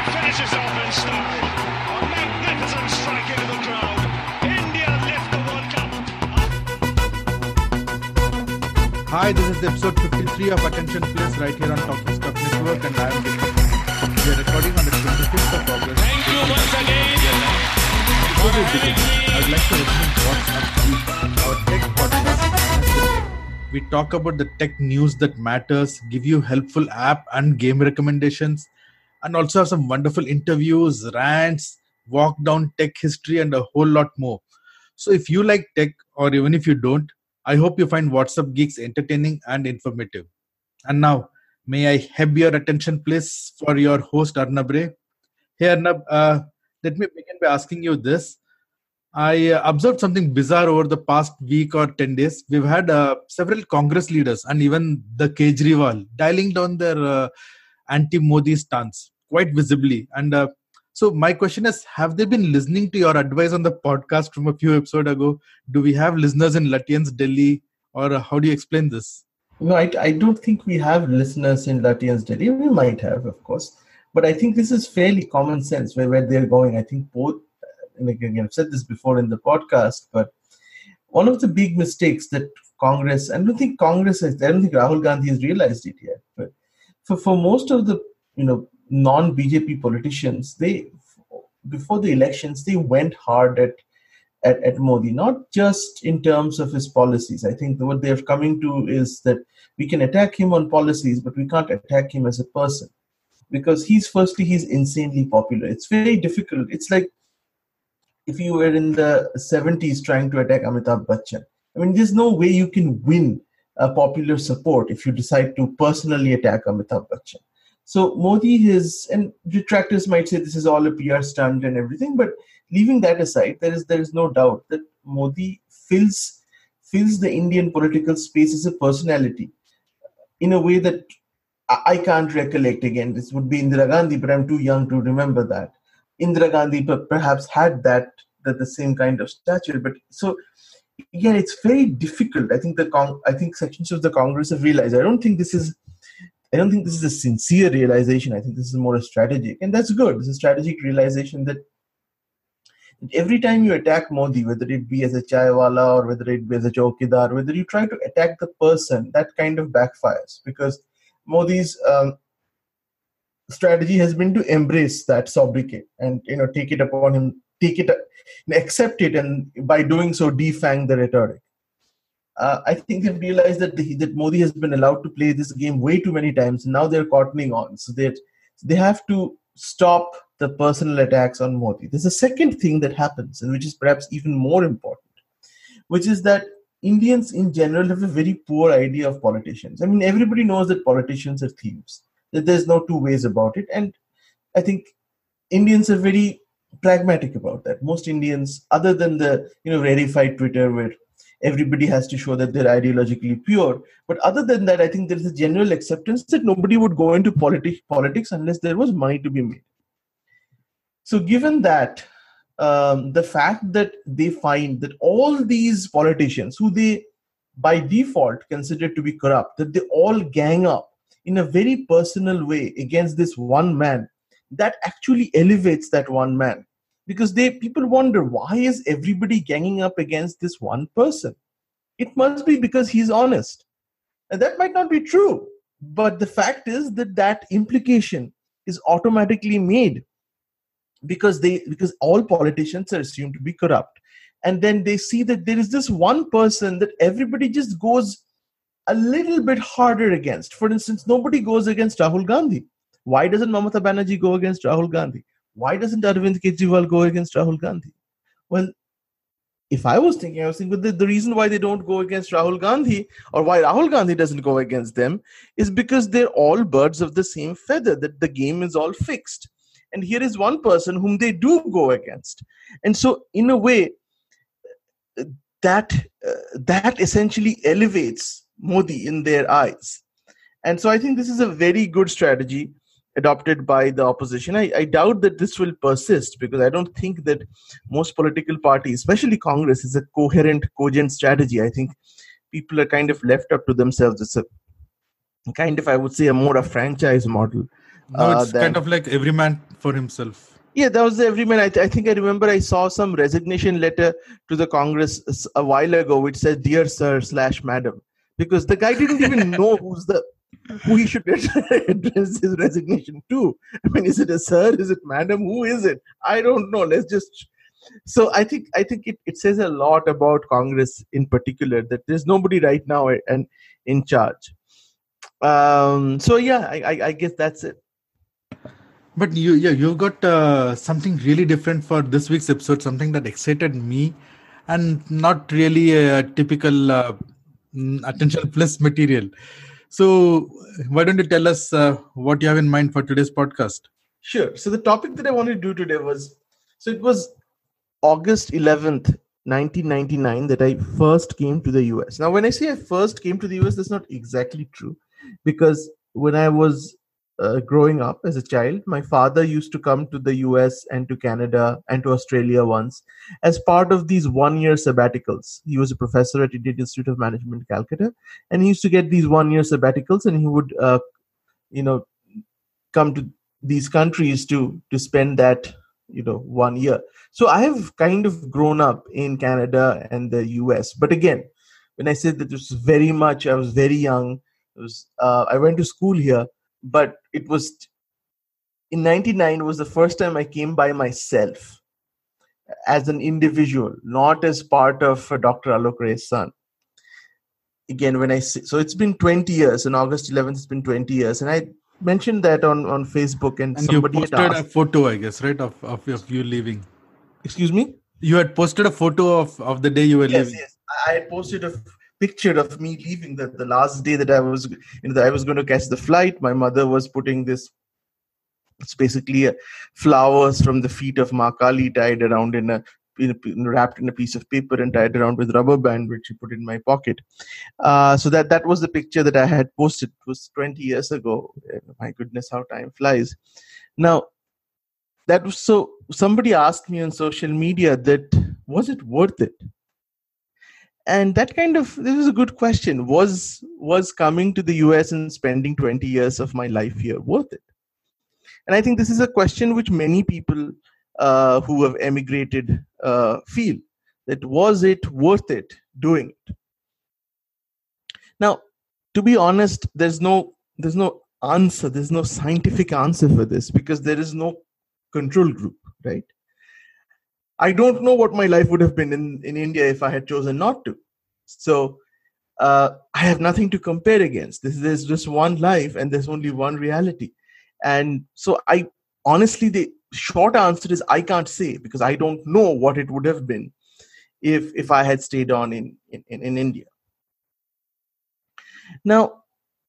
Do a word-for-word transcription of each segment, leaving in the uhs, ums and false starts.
finishes off in style. A magnificent strike into the crowd. India lift the World Cup. Hi, this is episode fifty-three of Attention Please right here on Talking Stuff Network, and I am Deepak. We are recording on the twenty-fifth of August. Thank you once again. Before we begin, I would like to recommend What's Up Geek, our tech podcast. We talk about the tech news that matters, give you helpful app and game recommendations, and also have some wonderful interviews, rants, walk down tech history, and a whole lot more. So if you like tech, or even if you don't, I hope you find What's Up Geeks entertaining and informative. And now, may I have your attention, please, for your host, Arnab Ray. Hey, Arnab, uh, let me begin by asking you this. I uh, observed something bizarre over the past week or ten days. We've had uh, several Congress leaders and even the Kejriwal dialing down their uh, anti-Modi stance quite visibly. And uh, so my question is, have they been listening to your advice on the podcast from a few episodes ago? Do we have listeners in Lutyens, Delhi? Or uh, how do you explain this? No, I, I don't think we have listeners in Lutyens, Delhi. We might have, of course. But I think this is fairly common sense where, where they're going. I think both, and again, I've said this before in the podcast, but one of the big mistakes that Congress, I don't think Congress, has, I don't think Rahul Gandhi has realized it yet, but for, for most of the, you know, non-B J P politicians, they, before the elections, they went hard at, at, at Modi, not just in terms of his policies. I think what they're coming to is that we can attack him on policies, but we can't attack him as a person. Because he's, firstly, he's insanely popular. It's very difficult. It's like if you were in the seventies trying to attack Amitabh Bachchan. I mean, there's no way you can win a popular support if you decide to personally attack Amitabh Bachchan. So Modi is, and detractors might say this is all a P R stunt and everything, but leaving that aside, there is there is no doubt that Modi fills fills the Indian political space as a personality in a way that I can't recollect. Again, this would be Indira Gandhi, but I'm too young to remember that. Indira Gandhi perhaps had that, that the same kind of stature. But so, again, it's very difficult. I think the Cong- I think sections of the Congress have realized. I don't think this is, I don't think this is a sincere realization. I think this is more a strategic, and that's good. It's a strategic realization that, that every time you attack Modi, whether it be as a chaiwala or whether it be as a chowkidar, whether you try to attack the person, that kind of backfires because Modi's um, strategy has been to embrace that sobriquet and, you know, take it upon him, take it, accept it, and by doing so, defang the rhetoric. Uh, I think they've realized that the, that Modi has been allowed to play this game way too many times, and now they're cottoning on. So that they have to stop the personal attacks on Modi. There's a second thing that happens, and which is perhaps even more important, which is that Indians in general have a very poor idea of politicians. I mean, everybody knows that politicians are thieves, that there's no two ways about it. And I think Indians are very pragmatic about that. Most Indians, other than the, you know, verified Twitter where everybody has to show that they're ideologically pure, but other than that, I think there's a general acceptance that nobody would go into politi- politics unless there was money to be made. So given that, Um, the fact that they find that all these politicians who they by default consider to be corrupt, that they all gang up in a very personal way against this one man, that actually elevates that one man. Because they people wonder, why is everybody ganging up against this one person? It must be because he's honest. And that might not be true. But the fact is that that implication is automatically made. Because they, because all politicians are assumed to be corrupt, and then they see that there is this one person that everybody just goes a little bit harder against. For instance, nobody goes against Rahul Gandhi. Why doesn't Mamata Banerjee go against Rahul Gandhi? Why doesn't Arvind Kejriwal go against Rahul Gandhi? Well, if I was thinking, I was thinking the, the reason why they don't go against Rahul Gandhi, or why Rahul Gandhi doesn't go against them, is because they're all birds of the same feather. That the game is all fixed. And here is one person whom they do go against. And so, in a way, that uh, that essentially elevates Modi in their eyes. And so I think this is a very good strategy adopted by the opposition. I, I doubt that this will persist, because I don't think that most political parties, especially Congress, is a coherent, cogent strategy. I think people are kind of left up to themselves. It's a kind of, I would say, a more a franchise model. No, uh, it's than kind of like every man for himself. Yeah, that was the everyman. I, th- I think I remember I saw some resignation letter to the Congress s- a while ago, which said "Dear Sir" slash Madam, because the guy didn't even know who's the who he should address his resignation to. I mean, is it a sir? Is it madam? Who is it? I don't know. Let's just. So I think I think it, it says a lot about Congress in particular that there's nobody right now and in charge. Um. So yeah, I, I I guess that's it. But you, yeah, you got uh, something really different for this week's episode. Something that excited me, and not really a typical uh, mm, attention plus material. So, why don't you tell us uh, what you have in mind for today's podcast? Sure. So the topic that I wanted to do today was, so it was August eleventh, nineteen ninety-nine that I first came to the U S. Now, when I say I first came to the U S, that's not exactly true, because when I was uh, growing up as a child, my father used to come to the U S and to Canada and to Australia once as part of these one-year sabbaticals. He was a professor at Indian Institute of Management, Calcutta, and he used to get these one-year sabbaticals, and he would, uh, you know, come to these countries to to spend that you know one year. So I have kind of grown up in Canada and the U S. But again, when I said that it was very much, I was very young. It was uh, I went to school here, but it was in ninety-nine was the first time I came by myself as an individual, not as part of uh, Doctor Alok Ray's son. Again, when I say, so it's been twenty years, and August eleventh has been twenty years, and I mentioned that on, on Facebook, and, And somebody you had posted asked, a photo, I guess, right, of, of, of you leaving. excuse me? You had posted a photo of, of the day you were Yes, leaving. yes. I had posted a f- picture of me leaving the, the last day that I was, you know, that I was going to catch the flight. My mother was putting this, it's basically uh, flowers from the feet of Ma Kali tied around in a, in a, wrapped in a piece of paper and tied around with rubber band, which she put in my pocket. Uh, so that, that was the picture that I had posted. It was twenty years ago. My goodness, how time flies. Now, that was so, somebody asked me on social media that, was it worth it? And that kind of, this is a good question. Was was coming to the U S and spending twenty years of my life here worth it? And I think this is a question which many people uh, who have emigrated uh, feel, that was it worth it doing it? Now, to be honest, there's no there's no answer. There's no scientific answer for this, because there is no control group, right? I don't know what my life would have been in, in India if I had chosen not to. So uh, I have nothing to compare against. This, there's just one life and there's only one reality. And so I honestly, the short answer is I can't say, because I don't know what it would have been if if I had stayed on in, in, in India. Now,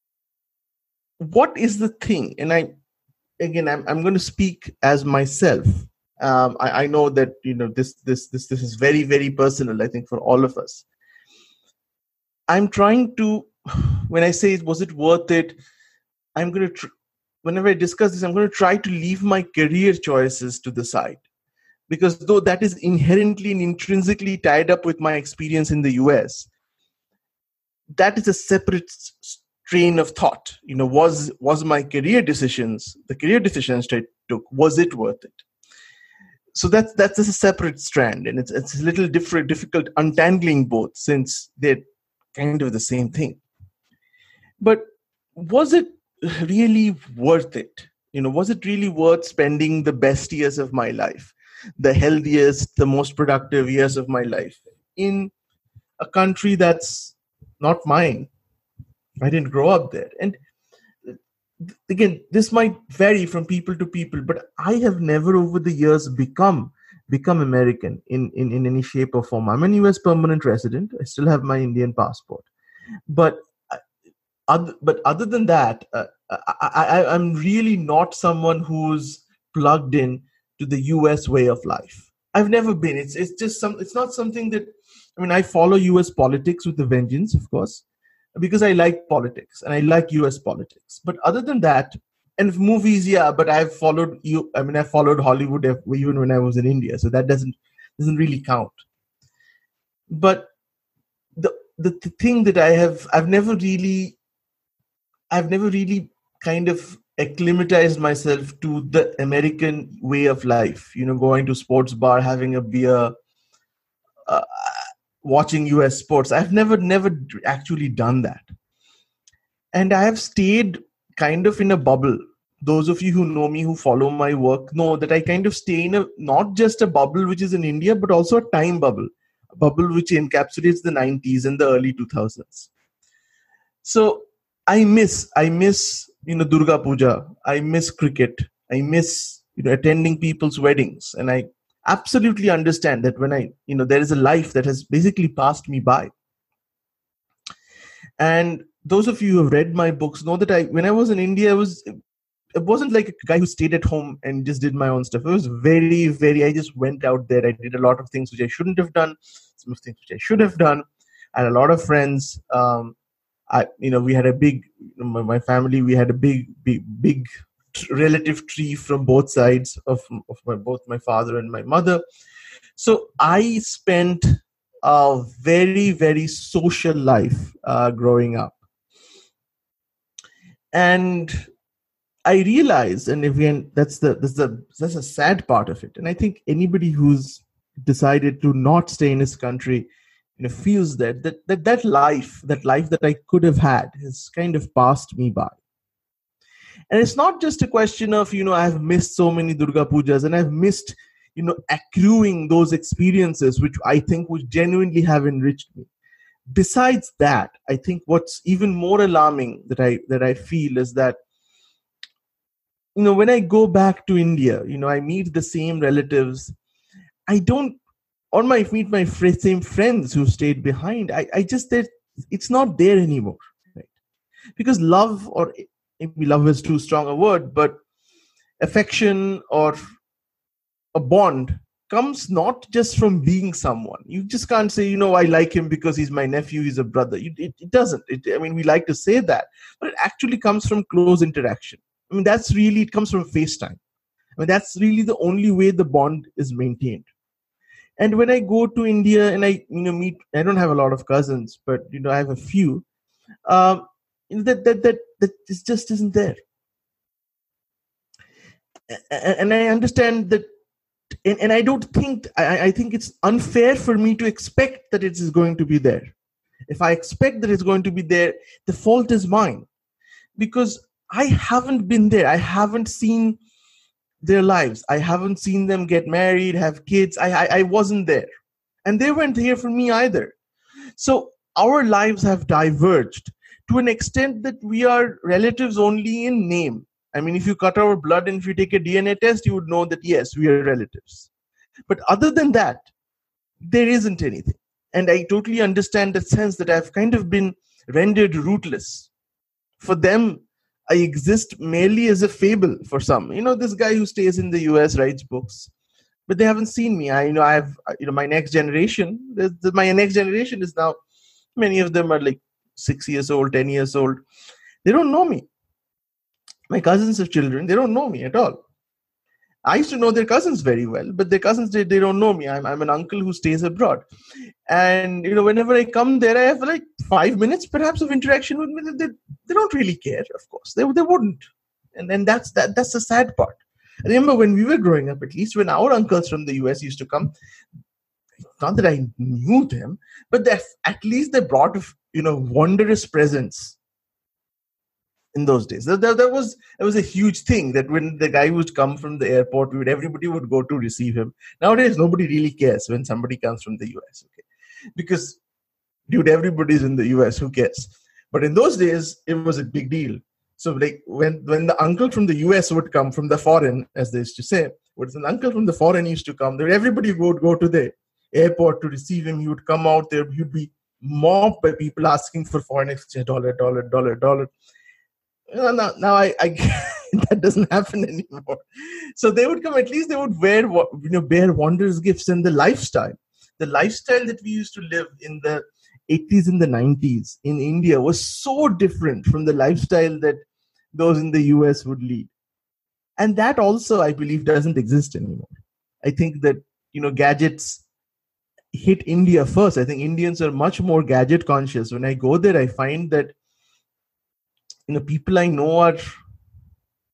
what is the thing? And I, again, I'm, I'm going to speak as myself. Um, I, I know that, you know, this, this, this, this is very, very personal, I think, for all of us. I'm trying to, when I say, was it worth it? I'm going to, tr- whenever I discuss this, I'm going to try to leave my career choices to the side. Because though that is inherently and intrinsically tied up with my experience in the U S, that is a separate train of thought. You know, was was my career decisions, the career decisions I took, was it worth it? So that's that's a separate strand, and it's it's a little different, difficult untangling both, since they're kind of the same thing. But was it really worth it? You know, was it really worth spending the best years of my life, the healthiest, the most productive years of my life in a country that's not mine? I didn't grow up there. And again, this might vary from people to people, but I have never over the years become become American in, in, in any shape or form. I'm a U S permanent resident. I still have my Indian passport. But other, but other than that, uh, I, I, I'm really not someone who's plugged in to the U S way of life. I've never been. It's it's just some. It's not something that. I mean, I follow U S politics with a vengeance, of course, because I like politics and I like U S politics. But other than that, and movies, yeah. But I've followed you. I mean, I followed Hollywood even when I was in India, so that doesn't doesn't really count. But the the, the thing that I have, I've never really. I've never really kind of acclimatized myself to the American way of life. You know, going to sports bar, having a beer, uh, watching U S sports. I've never, never actually done that. And I have stayed kind of in a bubble. Those of you who know me, who follow my work, know that I kind of stay in a, not just a bubble which is in India, but also a time bubble, a bubble which encapsulates the nineties and the early two thousands. So I miss, I miss, you know, Durga Puja. I miss cricket. I miss, you know, attending people's weddings. And I absolutely understand that when I, you know, there is a life that has basically passed me by. And those of you who have read my books know that I, when I was in India, I was, it wasn't like a guy who stayed at home and just did my own stuff. It was very, very, I just went out there. I did a lot of things which I shouldn't have done, some of things which I should have done. I had a lot of friends. Um, I, you know, we had a big, my, my family, we had a big, big, big t- relative tree from both sides of, of my, both my father and my mother. So I spent a very, very social life uh, growing up. And I realized, and again, that's the that's the that's a sad part of it. And I think anybody who's decided to not stay in his country, you know, feels that that that that life, that life that I could have had, has kind of passed me by. And it's not just a question of, you know, I've missed so many Durga Pujas, and I've missed, you know, accruing those experiences which I think would genuinely have enriched me. Besides that, I think what's even more alarming that I that I feel is that, you know, when I go back to India, you know, I meet the same relatives. I don't, or my meet my fr- same friends who stayed behind. I, I just, it's not there anymore, right? Because love, or maybe love is too strong a word, but affection or a bond comes not just from being someone. You just can't say, you know, I like him because he's my nephew, he's a brother. It, it, it doesn't. It, I mean, we like to say that, but it actually comes from close interaction. I mean, that's really, it comes from FaceTime. I mean, that's really the only way the bond is maintained. And when I go to India and I, you know, meet, I don't have a lot of cousins, but, you know, I have a few, um, that, that, that, that it just isn't there. And I understand that, and, and I don't think, I, I think it's unfair for me to expect that it is going to be there. If I expect that it's going to be there, the fault is mine. Because I haven't been there. I haven't seen their lives. I haven't seen them get married, have kids. I, I, I wasn't there. And they weren't here for me either. So our lives have diverged to an extent that we are relatives only in name. I mean, if you cut our blood and if you take a D N A test, you would know that, yes, we are relatives. But other than that, there isn't anything. And I totally understand that sense that I've kind of been rendered rootless. For them, I exist merely as a fable for some. You know, this guy who stays in the U S writes books, but they haven't seen me. I, you know, I have, you know, my next generation, the, the, my next generation is now, many of them are like six years old, ten years old. They don't know me. My cousins have children. They don't know me at all. I used to know their cousins very well, but their cousins, they, they don't know me. I'm, I'm an uncle who stays abroad. And, you know, whenever I come there, I have like five minutes perhaps of interaction with me. They, they don't really care, of course. They, they wouldn't. And then that's that, that's the sad part. I remember when we were growing up, at least when our uncles from the U S used to come, not that I knew them, but they, at least they brought, you know, wondrous presents. In those days, there, there was it was a huge thing that when the guy would come from the airport, we would everybody would go to receive him. Nowadays, nobody really cares when somebody comes from the U S, okay? Because, dude, everybody's in the U S. Who cares? But in those days, it was a big deal. So, like when when the uncle from the U S would come from the foreign, as they used to say, when an uncle from the foreign used to come, there everybody would go to the airport to receive him. He would come out there. He'd be mobbed by people asking for foreign exchange, dollar, dollar, dollar, dollar. Now, now, now I, I that doesn't happen anymore. So they would come, at least they would wear, you know, bear wondrous gifts. And the lifestyle, the lifestyle that we used to live in the eighties and the nineties in India was so different from the lifestyle that those in the U S would lead. And that also, I believe, doesn't exist anymore. I think that, you know, gadgets hit India first. I think Indians are much more gadget conscious. When I go there, I find that, you know, people I know are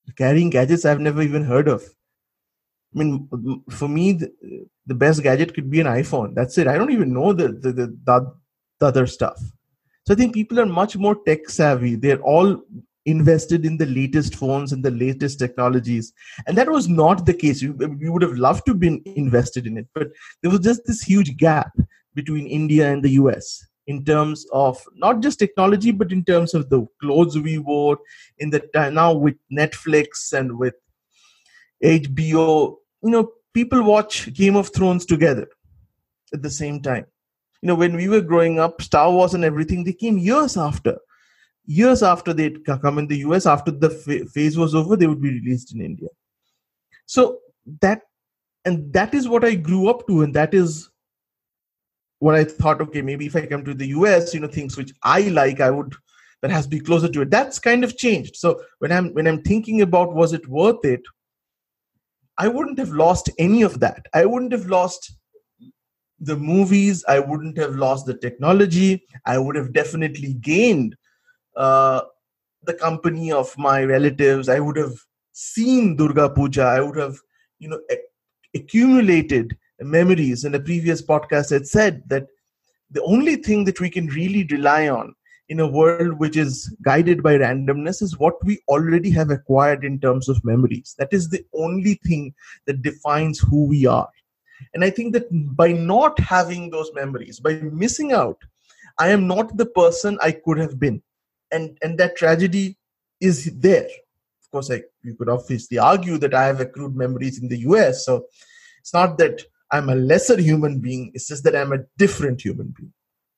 carrying gadgets I've never even heard of. I mean, for me, the, the best gadget could be an iPhone. That's it. I don't even know the the, the, the, the other stuff. So I think people are much more tech savvy. They're all invested in the latest phones and the latest technologies. And that was not the case. We, we would have loved to have been invested in it. But there was just this huge gap between India and the U S in terms of not just technology, but in terms of the clothes we wore. In the time now with Netflix and with H B O, you know, people watch Game of Thrones together at the same time. You know, when we were growing up, Star Wars and everything, they came years after. Years after they'd come in the U S, after the phase was over, they would be released in India. So that, and that is what I grew up to, and that is what I thought, okay, maybe if I come to the U S, you know, things which I like, I would, that has to be closer to it. That's kind of changed. So when I'm when I'm thinking about was it worth it, I wouldn't have lost any of that. I wouldn't have lost the movies. I wouldn't have lost the technology. I would have definitely gained uh, the company of my relatives. I would have seen Durga Puja. I would have, you know, a- accumulated memories. In a previous podcast, I said that the only thing that we can really rely on in a world which is guided by randomness is what we already have acquired in terms of memories. That is the only thing that defines who we are. And I think that by not having those memories, by missing out, I am not the person I could have been. And, and that tragedy is there. Of course, I, you could obviously argue that I have accrued memories in the U S. So it's not that I'm a lesser human being. It's just that I'm a different human being.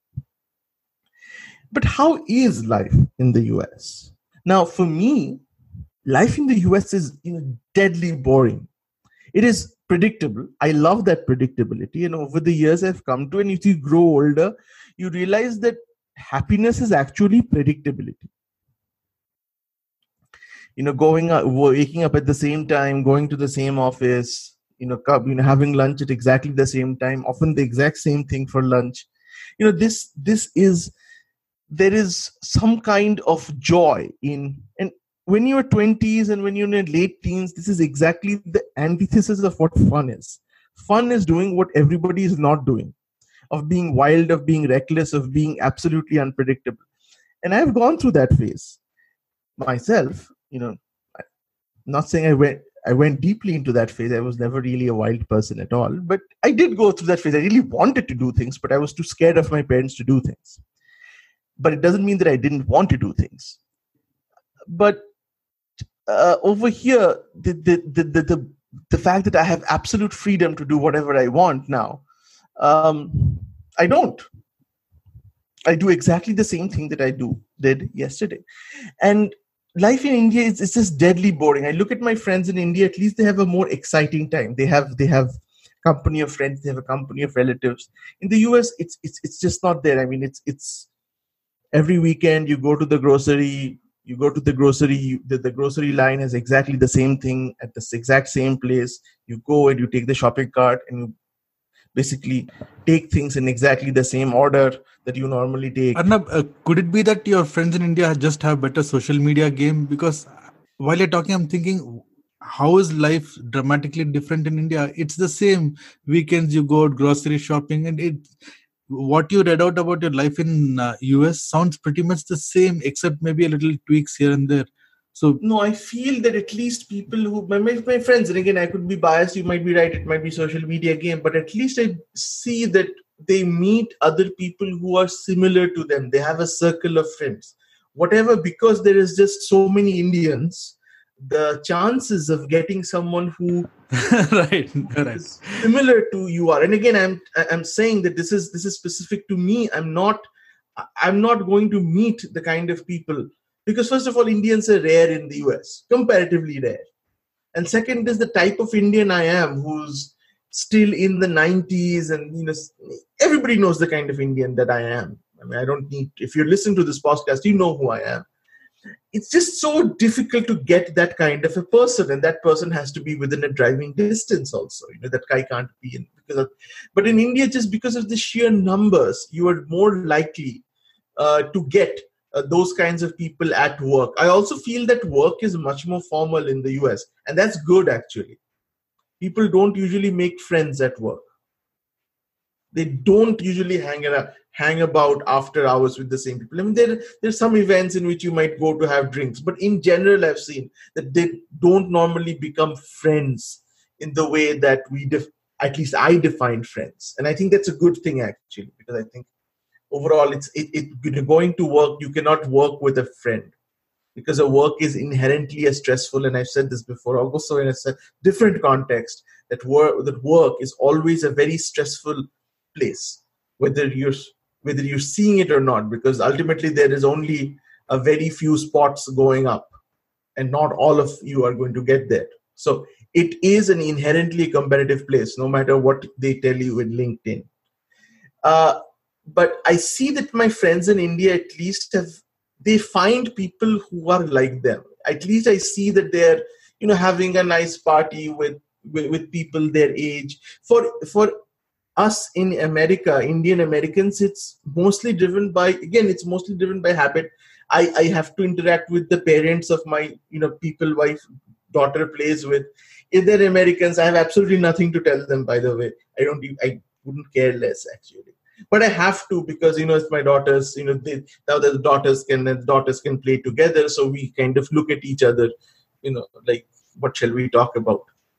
But how is life in the U S? Now, for me, life in the U S is, you know, deadly boring. It is predictable. I love that predictability. And over the years I've come to, and if you grow older, you realize that happiness is actually predictability. You know, going up, waking up at the same time, going to the same office, you know, you know, having lunch at exactly the same time, often the exact same thing for lunch. You know, this this is, there is some kind of joy in, and when you're twenties and when you're in your late teens, this is exactly the antithesis of what fun is. Fun is doing what everybody is not doing, of being wild, of being reckless, of being absolutely unpredictable. And I've gone through that phase myself. You know, I'm not saying I went I went deeply into that phase. I was never really a wild person at all, but I did go through that phase. I really wanted to do things, but I was too scared of my parents to do things. But it doesn't mean that I didn't want to do things. But uh, over here, the the, the the the the fact that I have absolute freedom to do whatever I want now, um, I don't. I do exactly the same thing that I do did yesterday, and life in India is it's just deadly boring. I look at my friends in India. At least they have a more exciting time. They have they have company of friends. They have a company of relatives. In the U S, it's it's it's just not there. I mean, it's it's every weekend you go to the grocery. You go to the grocery, you, the, the grocery line has exactly the same thing at the exact same place. You go and you take the shopping cart and you basically take things in exactly the same order that you normally take. Arnab, uh, could it be that your friends in India just have better social media game? Because while you're talking, I'm thinking, how is life dramatically different in India? It's the same. Weekends you go out grocery shopping, and it. What you read out about your life in uh, U S sounds pretty much the same, except maybe a little tweaks here and there. So no, I feel that at least people who, my, my friends, and again, I could be biased, you might be right, it might be social media game, but at least I see that they meet other people who are similar to them. They have a circle of friends. Whatever, because there is just so many Indians, the chances of getting someone who right, right. is similar to you are, and again, I'm I'm saying that this is this is specific to me. I'm not I'm not going to meet the kind of people, because first of all, Indians are rare in the U S, comparatively rare, and second is the type of Indian I am, who's still in the nineties, and you know, everybody knows the kind of Indian that I am. I mean, I don't need, if you're listening to this podcast, you know who I am. It's just so difficult to get that kind of a person, and that person has to be within a driving distance also. You know, that guy can't be in, because of, but in India, just because of the sheer numbers, you are more likely uh, to get uh, those kinds of people at work. I also feel that work is much more formal in the U S, and that's good actually. People don't usually make friends at work. They don't usually hang around, hang about after hours with the same people. I mean, there there's some events in which you might go to have drinks, but in general, I've seen that they don't normally become friends in the way that we, def- at least I define friends. And I think that's a good thing actually, because I think overall, it's it, it going to work. You cannot work with a friend because a work is inherently a stressful. And I've said this before, also in a different context, that work that work is always a very stressful place, whether you're whether you're seeing it or not, because ultimately there is only a very few spots going up, and not all of you are going to get there. So it is an inherently competitive place, no matter what they tell you in LinkedIn. Uh, but I see that my friends in India at least have, they find people who are like them. At least I see that they're, you know, having a nice party with, with, with people their age. For, for us in America, Indian Americans, it's mostly driven by, again, it's mostly driven by habit. I, I have to interact with the parents of my, you know, people, wife, daughter plays with. If they're Americans, I have absolutely nothing to tell them, by the way. I don't, I wouldn't care less, actually. But I have to, because, you know, it's my daughters, you know, they, now the daughters can, the daughters can play together. So we kind of look at each other, you know, like, what shall we talk about?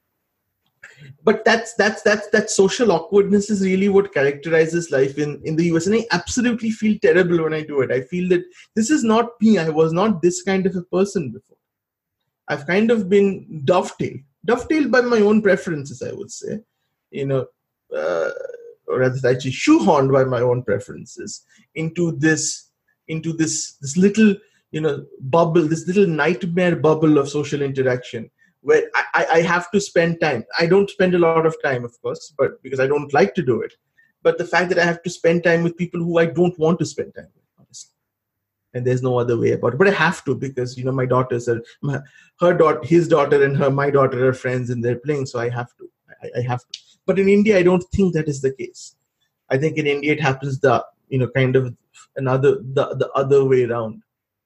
But that's, that's, that's, that social awkwardness is really what characterizes life in, in the U S. And I absolutely feel terrible when I do it. I feel that this is not me. I was not this kind of a person before. I've kind of been dovetailed, dovetailed by my own preferences, I would say, you know, uh, or rather actually shoehorned by my own preferences into this, into this, this little, you know, bubble, this little nightmare bubble of social interaction where I, I have to spend time. I don't spend a lot of time, of course, but because I don't like to do it. But the fact that I have to spend time with people who I don't want to spend time with, honestly. And there's no other way about it. But I have to, because, you know, my daughters are, my, her daughter, his daughter and her, my daughter are friends and they're playing. So I have to, I, I have to. But in India, I don't think that is the case. I think in India, it happens the, you know, kind of another, the, the other way around.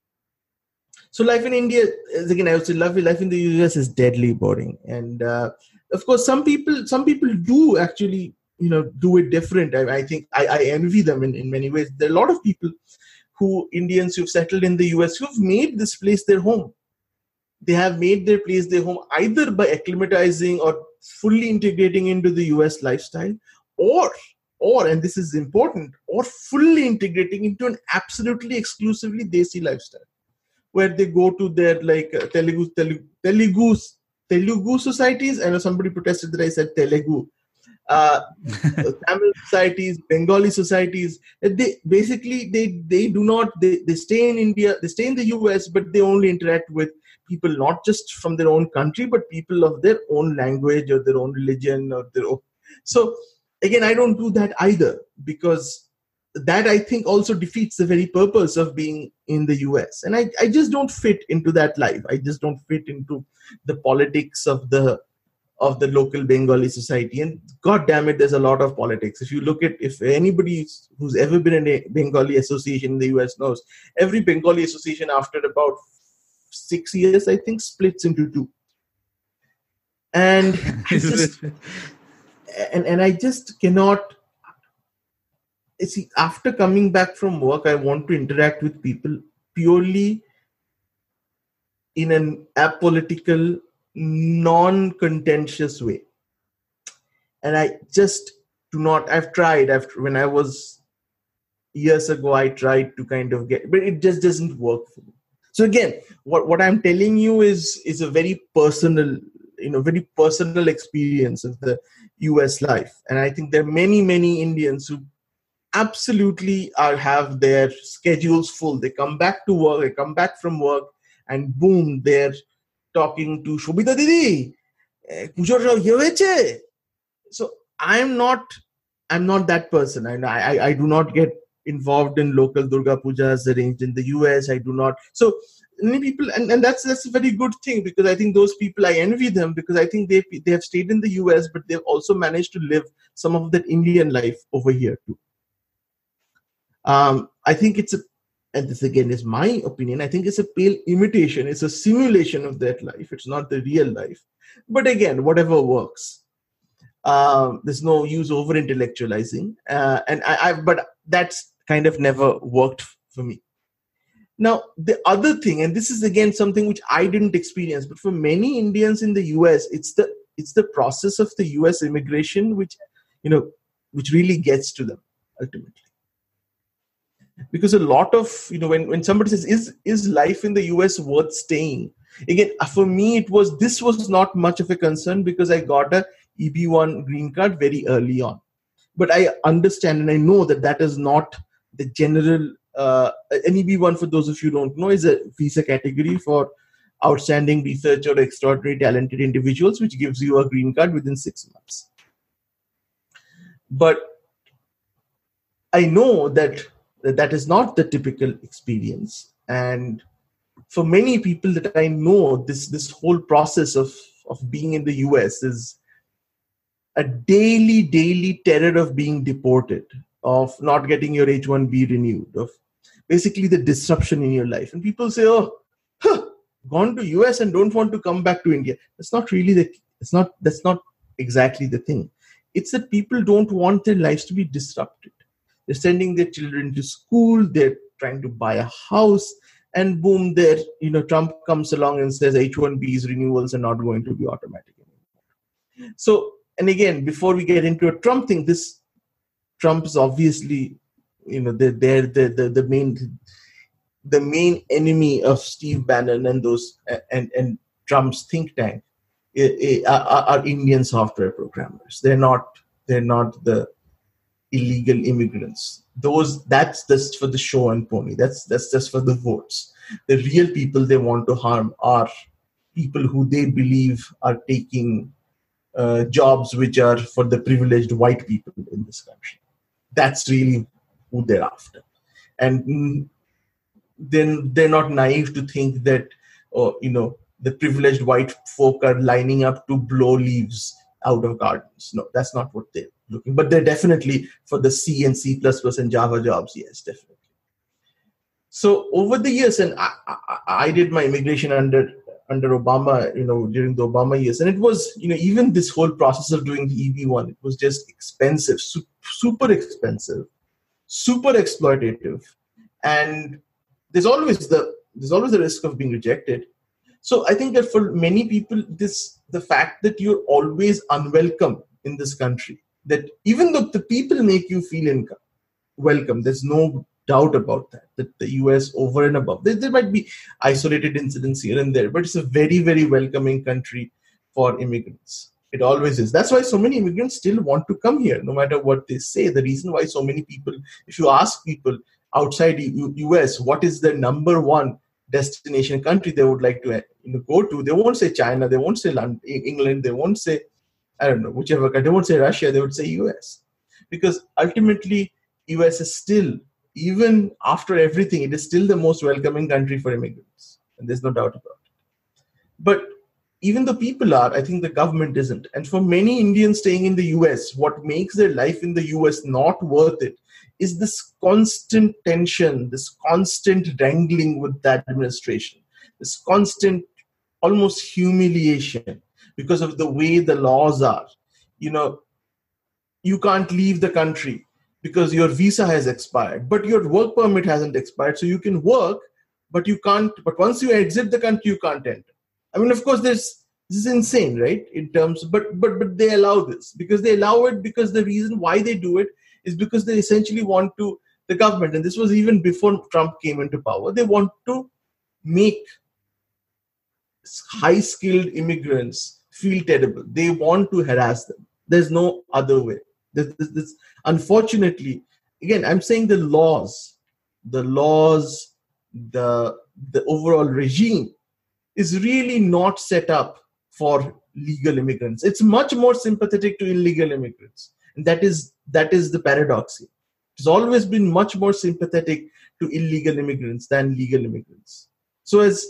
So life in India, again, I would say life, life in the U S is deadly boring. And uh, of course, some people, some people do actually, you know, do it different. I, I think I, I envy them in, in many ways. There are a lot of people who, Indians who've settled in the U S, who've made this place their home. They have made their place their home either by acclimatizing or fully integrating into the U S lifestyle, or, or, and this is important, or fully integrating into an absolutely exclusively Desi lifestyle, where they go to their like uh, Telugu, Telugu, Telugu, Telugu societies. I know somebody protested that I said Telugu. Uh, Tamil societies, Bengali societies. They basically they they do not they, they stay in India, they stay in the U S, but they only interact with people not just from their own country, but people of their own language or their own religion or their own. So again, I don't do that either, because that I think also defeats the very purpose of being in the U S. And I, I just don't fit into that life. I just don't fit into the politics of the of the local Bengali society. And God damn it, there's a lot of politics. If you look at, if anybody who's ever been in a Bengali association in the U S knows, every Bengali association after about six years, I think, splits into two. And I just, and, and I just cannot, see, after coming back from work, I want to interact with people purely in an apolitical, non-contentious way. And I just do not, I've tried, after when I was years ago, I tried to kind of get, but it just doesn't work for me. So again, what, what I'm telling you is, is a very personal, you know, very personal experience of the U S life. And I think there are many, many Indians who absolutely are have their schedules full. They come back to work, they come back from work, and boom, they're talking to Shobita Didi. So I'm not, I'm not that person. I, I, I do not get involved in local Durga Pujas arranged in the U S. I do not. So many people, and, and that's that's a very good thing, because I think those people, I envy them, because I think they they have stayed in the U S, but they've also managed to live some of that Indian life over here too. Um, I think it's a and this again is my opinion, I think it's a pale imitation. It's a simulation of that life. It's not the real life. But again, whatever works. Um, there's no use over intellectualizing. Uh, and I, I, but that's kind of never worked for me. Now, the other thing, and this is again something which I didn't experience, but for many Indians in the U S, it's the it's the process of the U S immigration which, you know, which really gets to them ultimately. Because a lot of, you know, when, when somebody says, is is life in the U S worth staying? Again, for me, it was this was not much of a concern because I got a E B one green card very early on. But I understand and I know that that is not the general. Uh, an E B one, for those of you who don't know, is a visa category for outstanding research or extraordinary talented individuals, which gives you a green card within six months. But I know that that is not the typical experience. And for many people that I know, this, this whole process of, of being in the U S is a daily, daily terror of being deported, of not getting your H one B renewed, of basically the disruption in your life. And people say, oh, huh, gone to U S and don't want to come back to India. That's not really the, it's not, that's not exactly the thing. It's that people don't want their lives to be disrupted. They're sending their children to school, they're trying to buy a house, and boom, there, you know, Trump comes along and says H one B's renewals are not going to be automatic anymore. So, and again, before we get into a Trump thing, this Trump is obviously, you know, they're, they're the, the, the main the main enemy of Steve Bannon and those and, and Trump's think tank are, are Indian software programmers. They're not they're not the illegal immigrants. Those that's just for the show and pony. That's that's just for the votes. The real people they want to harm are people who they believe are taking uh, jobs which are for the privileged white people in this country. That's really who they're after. And then they're not naive to think that, oh, you know, the privileged white folk are lining up to blow leaves out of gardens. No, that's not what they're looking. But they're definitely for the C and C plus plus and Java jobs. Yes, definitely. So over the years, and I, I, I did my immigration under under Obama, you know, during the Obama years. And it was, you know, even this whole process of doing the E B one, it was just expensive, su- super expensive, super exploitative. And there's always the there's always the risk of being rejected. So I think that for many people, this the fact that you're always unwelcome in this country, that even though the people make you feel income, welcome, there's no doubt about that, that the U S over and above, there, there might be isolated incidents here and there, but it's a very, very welcoming country for immigrants. It always is. That's why so many immigrants still want to come here, no matter what they say. The reason why so many people, if you ask people outside the U S, what is the number one destination country they would like to, you know, go to, they won't say China, they won't say London, England, they won't say, I don't know, whichever country, they won't say Russia, they would say U S. Because ultimately, U S is still, even after everything, it is still the most welcoming country for immigrants. And there's no doubt about it. But even though people are, I think the government isn't. And for many Indians staying in the U S, what makes their life in the U S not worth it is this constant tension, this constant wrangling with that administration, this constant almost humiliation because of the way the laws are. You know, you can't leave the country because your visa has expired, but your work permit hasn't expired. So you can work, but you can't, but once you exit the country, you can't enter. I mean, of course, there's, this is insane, right? In terms, but, but, but they allow this because they allow it because the reason why they do it is because they essentially want to, the government, and this was even before Trump came into power, they want to make high-skilled immigrants feel terrible. They want to harass them. There's no other way. This, this, this, unfortunately, again, I'm saying the laws, the laws, the, the overall regime is really not set up for legal immigrants. It's much more sympathetic to illegal immigrants. And that is that is the paradox here. It's always been much more sympathetic to illegal immigrants than legal immigrants. So as,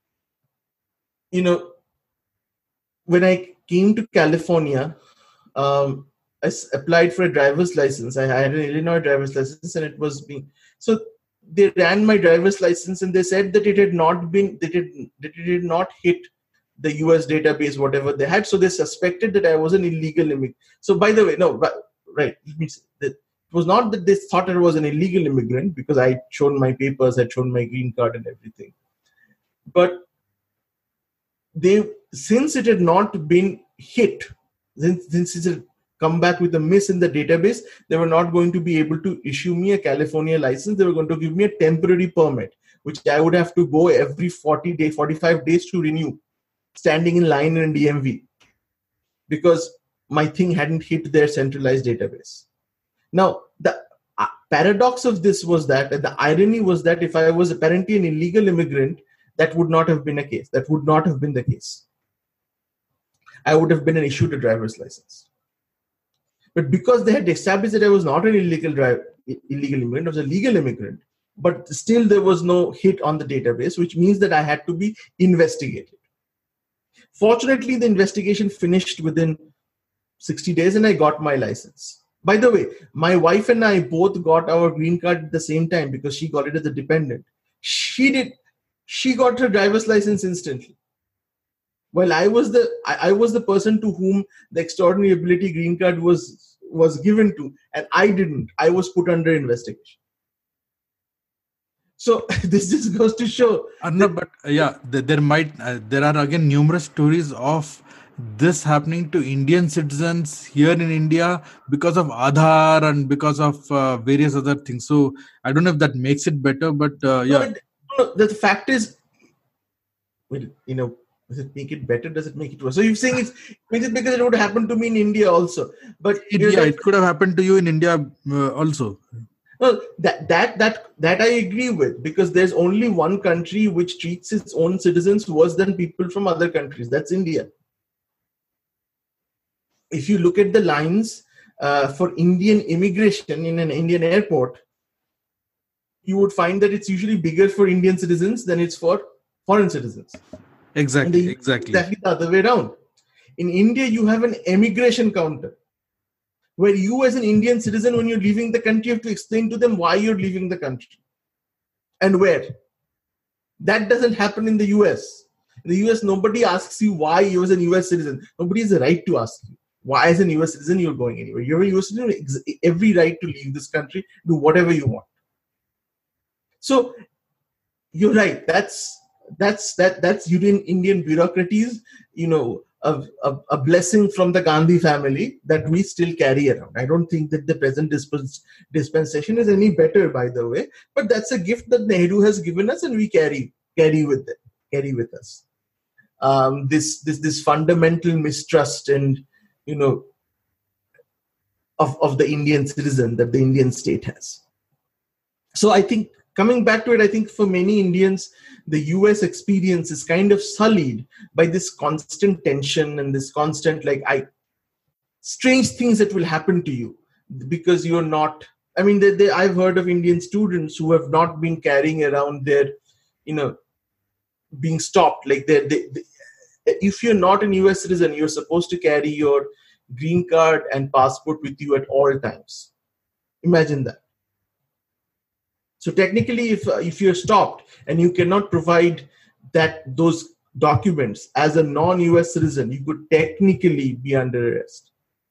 you know, when I came to California, um, I applied for a driver's license. I had an Illinois driver's license and it was being, so they ran my driver's license and they said that it had not been, that it, that it did not hit the U S database, whatever they had. So they suspected that I was an illegal immigrant. So by the way, no, but, right. It means that it was not that they thought I was an illegal immigrant because I had shown my papers, I'd shown my green card and everything. But they, since it had not been hit, since, since it had come back with a miss in the database, they were not going to be able to issue me a California license. They were going to give me a temporary permit, which I would have to go every forty days, forty-five days to renew, standing in line in D M V, because my thing hadn't hit their centralized database. Now, the uh, paradox of this was that, and the irony was that if I was apparently an illegal immigrant, that would not have been a case. That would not have been the case. I would have been issued a driver's license. But because they had established that I was not an illegal driver, illegal immigrant, I was a legal immigrant, but still there was no hit on the database, which means that I had to be investigated. Fortunately, the investigation finished within sixty days and I got my license. By the way, my wife and I both got our green card at the same time because she got it as a dependent. She did. She got her driver's license instantly. Well, I was the I, I was the person to whom the extraordinary ability green card was was given to, and I didn't. I was put under investigation. So this just goes to show. Arnab, but uh, yeah, th- there might uh, there are again numerous stories of this happening to Indian citizens here in India because of Aadhaar and because of uh, various other things. So I don't know if that makes it better, but uh, yeah. No, no, the fact is, well, you know, does it make it better? Does it make it worse? So you're saying it's makes it because it would happen to me in India also. But It, yeah, it could have happened to you in India uh, also. No, that that that that I agree with, because there's only one country which treats its own citizens worse than people from other countries. That's India. If you look at the lines uh, for Indian immigration in an Indian airport, you would find that it's usually bigger for Indian citizens than it's for foreign citizens. Exactly, the, exactly. Exactly the other way around. In India, you have an emigration counter, where you as an Indian citizen, when you're leaving the country, you have to explain to them why you're leaving the country and where. That doesn't happen in the U S. In the U S, nobody asks you why you as a U S citizen. Nobody has a right to ask you why as a U S citizen you're going anywhere. You're a U S citizen, every right to leave this country, do whatever you want. So you're right. That's that's that that's Union Indian bureaucracies, you know, A, a, a blessing from the Gandhi family that we still carry around. I don't think that the present dispens- dispensation is any better, by the way, but that's a gift that Nehru has given us, and we carry carry with it, carry with us. Um, this this this fundamental mistrust and you know of of the Indian citizen that the Indian state has. So I think coming back to it, I think for many Indians, the U S experience is kind of sullied by this constant tension and this constant, like, I strange things that will happen to you because you're not. I mean, they, they, I've heard of Indian students who have not been carrying around their, you know, being stopped. Like, they, they, they, if you're not a U S citizen, you're supposed to carry your green card and passport with you at all times. Imagine that. So technically, if uh, if you're stopped and you cannot provide that those documents as a non-U S citizen, you could technically be under arrest.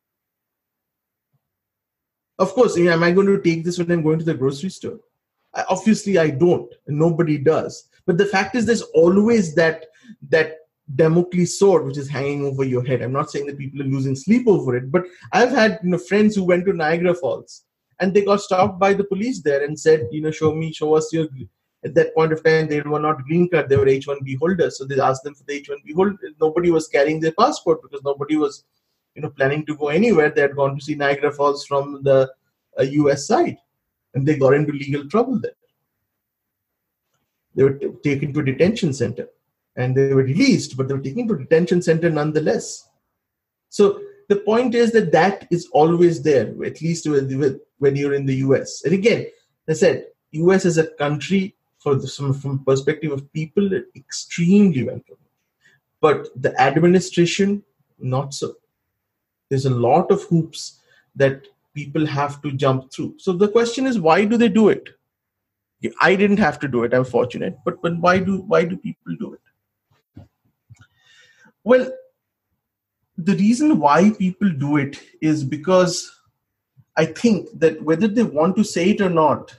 Of course, am I going to take this when I'm going to the grocery store? I, obviously, I don't. And nobody does. But the fact is, there's always that that Damocles sword which is hanging over your head. I'm not saying that people are losing sleep over it, but I've had you know friends who went to Niagara Falls. And they got stopped by the police there and said, you know, show me, show us your, at that point of time, they were not green card, they were H one B holders. So they asked them for the H one B holder. Nobody was carrying their passport because nobody was, you know, planning to go anywhere. They had gone to see Niagara Falls from the uh, U S side. And they got into legal trouble there. They were t- taken to a detention center. And they were released, but they were taken to a detention center nonetheless. So the point is that that is always there, at least with, with, when you're in the U S. And again, I said, U S as a country, for the, from, from perspective of people, extremely welcoming. But the administration, not so. There's a lot of hoops that people have to jump through. So the question is, why do they do it? I didn't have to do it. I'm fortunate. But but why do why do people do it? Well, the reason why people do it is because I think that whether they want to say it or not,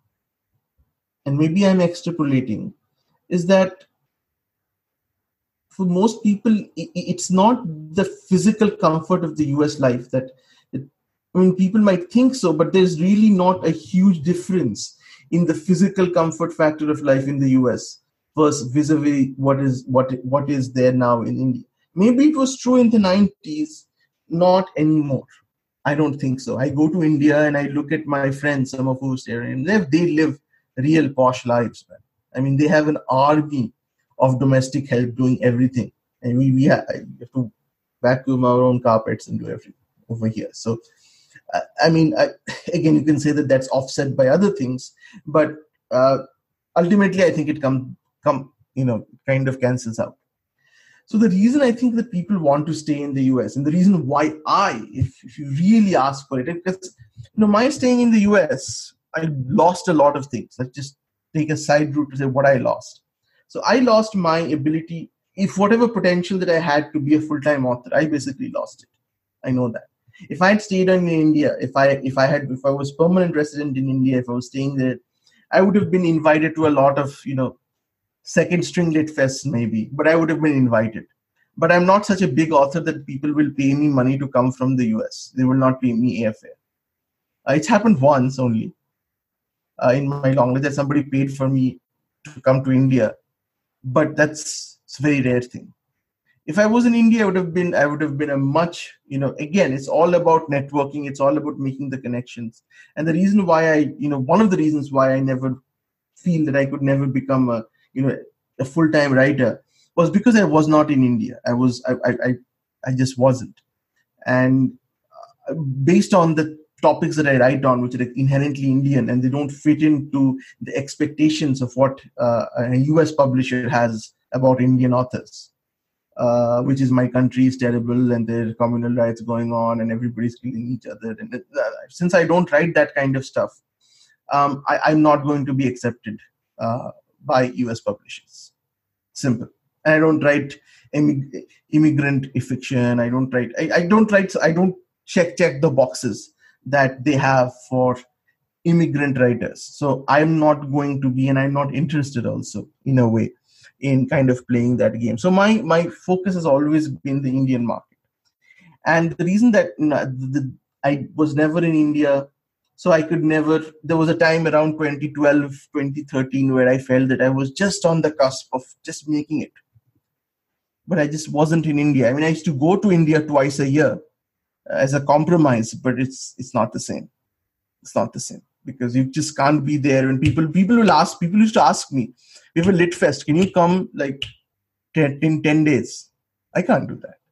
and maybe I'm extrapolating, is that for most people, it's not the physical comfort of the U S life that, it, I mean, people might think so, but there's really not a huge difference in the physical comfort factor of life in the U S versus vis-a-vis what is what what is there now in India. Maybe it was true in the nineties, not anymore. I don't think so. I go to India and I look at my friends, some of who stay in there, they live real posh lives, man. I mean, they have an army of domestic help doing everything. And we, we have, we have to vacuum our own carpets and do everything over here. So, uh, I mean, I, again, you can say that that's offset by other things, but uh, ultimately, I think it come, come, you know, kind of cancels out. So the reason I think that people want to stay in the U S, and the reason why I, if, if you really ask for it, because, you know, my staying in the U S, I lost a lot of things. Let's just take a side route to say what I lost. So I lost my ability, if whatever potential that I had to be a full-time author, I basically lost it. I know that. If I had stayed in India, if I if I had if I was permanent resident in India, if I was staying there, I would have been invited to a lot of, you know, second string lit fests maybe, but I would have been invited. But I'm not such a big author that people will pay me money to come from the U S. They will not pay me airfare. Uh, it's happened once only uh, in my long life that somebody paid for me to come to India. But that's a very rare thing. If I was in India, I would have been, I would have been a much, you know, again, it's all about networking. It's all about making the connections. And the reason why I, you know, one of the reasons why I never feel that I could never become a, you know, a full-time writer was because I was not in India. I was, I, I, I just wasn't. And based on the topics that I write on, which are inherently Indian and they don't fit into the expectations of what uh, a U S publisher has about Indian authors, uh, which is my country is terrible and there are communal riots going on and everybody's killing each other. And uh, since I don't write that kind of stuff, um, I, I'm not going to be accepted uh, by U S publishers. Simple. And I don't write immig- immigrant fiction. I don't write, I, I don't write, I don't check, check the boxes that they have for immigrant writers. So I'm not going to be, and I'm not interested also in a way in kind of playing that game. So my, my focus has always been the Indian market. And the reason that you know, the, I was never in India, so I could never, there was a time around twenty twelve, twenty thirteen where I felt that I was just on the cusp of just making it. But I just wasn't in India. I mean, I used to go to India twice a year as a compromise, but it's it's not the same. It's not the same because you just can't be there. And people people will ask, people used to ask me, we have a lit fest, can you come like ten, in ten days? I can't do that.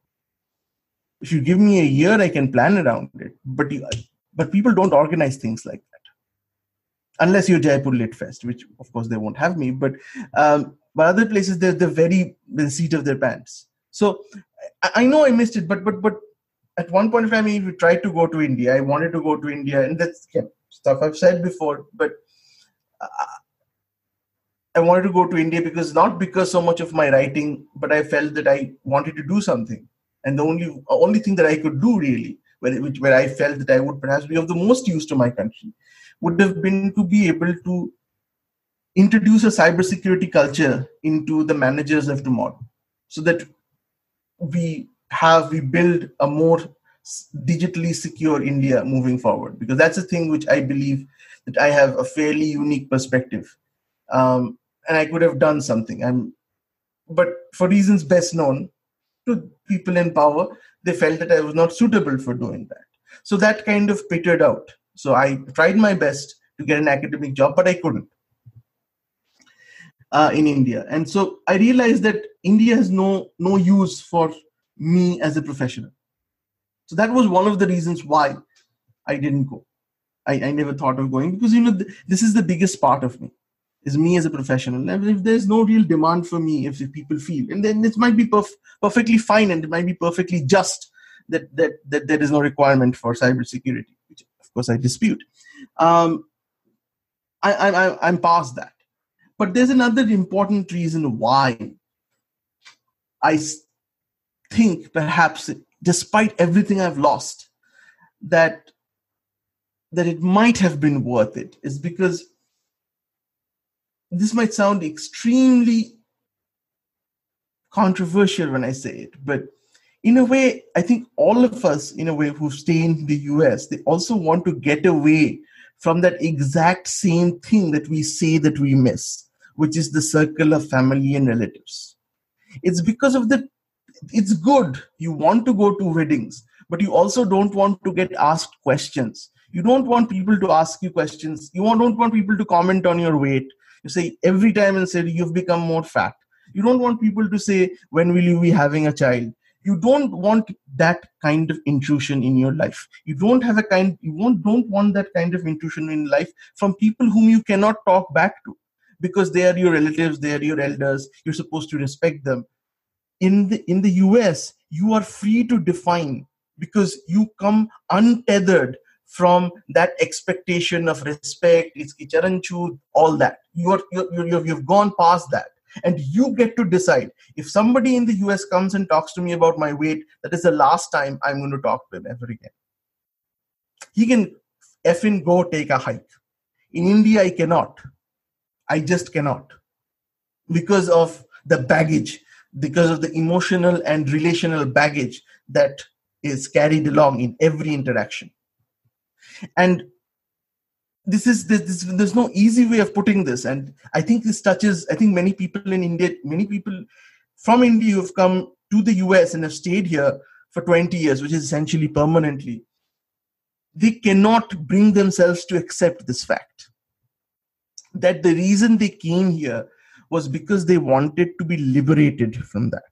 If you give me a year, I can plan around it. But you, but people don't organize things like that. Unless you're Jaipur Lit Fest, which of course they won't have me. But um, but other places, they're, they're very in the seat of their pants. So I, I know I missed it, but but but at one point in time, we tried to go to India. I wanted to go to India, and that's yeah, stuff I've said before. But uh, I wanted to go to India because not because so much of my writing, but I felt that I wanted to do something. And the only only thing that I could do really, where, which, where I felt that I would perhaps be of the most use to my country, would have been to be able to introduce a cybersecurity culture into the managers of tomorrow, so that we have we build a more digitally secure India moving forward. Because that's a thing which I believe that I have a fairly unique perspective, um, and I could have done something. I'm, but for reasons best known to people in power, they felt that I was not suitable for doing that. So that kind of petered out. So I tried my best to get an academic job, but I couldn't uh, in India. And so I realized that India has no no use for me as a professional. So that was one of the reasons why I didn't go. I, I never thought of going because, you know, th- this is the biggest part of me, is me as a professional. And if there's no real demand for me, if, if people feel, and then it might be perf- perfectly fine and it might be perfectly just that, that, that there is no requirement for cybersecurity, which of course I dispute. Um, I, I, I'm past that. But there's another important reason why I think perhaps, despite everything I've lost, that that it might have been worth it, is because this might sound extremely controversial when I say it, but in a way, I think all of us, in a way, who stay in the U S, they also want to get away from that exact same thing that we say that we miss, which is the circle of family and relatives. It's because of the, it's good. You want to go to weddings, but you also don't want to get asked questions. You don't want people to ask you questions. You don't want people to comment on your weight. You say every time and say, you've become more fat. You don't want people to say, when will you be having a child? You don't want that kind of intrusion in your life. You don't have a kind, you won't, don't want that kind of intrusion in life from people whom you cannot talk back to, because they are your relatives, they are your elders. You're supposed to respect them. In the, in the U S, you are free to define, because you come untethered from that expectation of respect, it's kicharanchu, all that. You are, you're, you're, you've gone past that. And you get to decide. If somebody in the U S comes and talks to me about my weight, that is the last time I'm going to talk to him ever again. He can effing go take a hike. In India, I cannot. I just cannot. Because of the baggage, because of the emotional and relational baggage that is carried along in every interaction. And This is this, this, there's no easy way of putting this, and I think this touches. I think many people in India, many people from India who have come to the U S and have stayed here for twenty years, which is essentially permanently. They cannot bring themselves to accept this fact that the reason they came here was because they wanted to be liberated from that.